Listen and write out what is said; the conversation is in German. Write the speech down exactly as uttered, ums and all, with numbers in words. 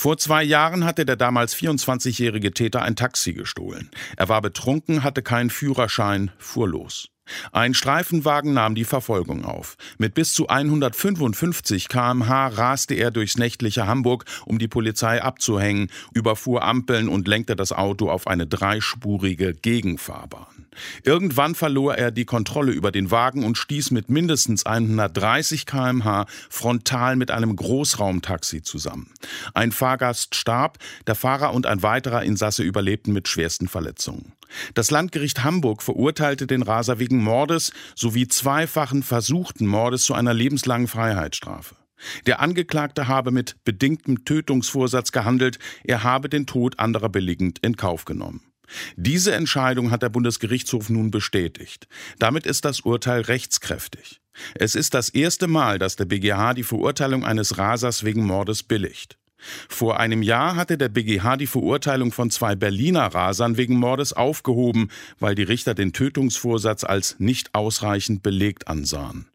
Vor zwei Jahren hatte der damals vierundzwanzigjährige Täter ein Taxi gestohlen. Er war betrunken, hatte keinen Führerschein, fuhr los. Ein Streifenwagen nahm die Verfolgung auf. Mit bis zu hundertfünfundfünfzig Kilometer pro Stunde raste er durchs nächtliche Hamburg, um die Polizei abzuhängen, überfuhr Ampeln und lenkte das Auto auf eine dreispurige Gegenfahrbahn. Irgendwann verlor er die Kontrolle über den Wagen und stieß mit mindestens hundertdreißig Kilometer pro Stunde frontal mit einem Großraumtaxi zusammen. Ein Fahrgast starb, der Fahrer und ein weiterer Insasse überlebten mit schwersten Verletzungen. Das Landgericht Hamburg verurteilte den Raser wegen Mordes sowie zweifachen versuchten Mordes zu einer lebenslangen Freiheitsstrafe. Der Angeklagte habe mit bedingtem Tötungsvorsatz gehandelt, er habe den Tod anderer billigend in Kauf genommen. Diese Entscheidung hat der Bundesgerichtshof nun bestätigt. Damit ist das Urteil rechtskräftig. Es ist das erste Mal, dass der B G H die Verurteilung eines Rasers wegen Mordes billigt. Vor einem Jahr hatte der B G H die Verurteilung von zwei Berliner Rasern wegen Mordes aufgehoben, weil die Richter den Tötungsvorsatz als nicht ausreichend belegt ansahen.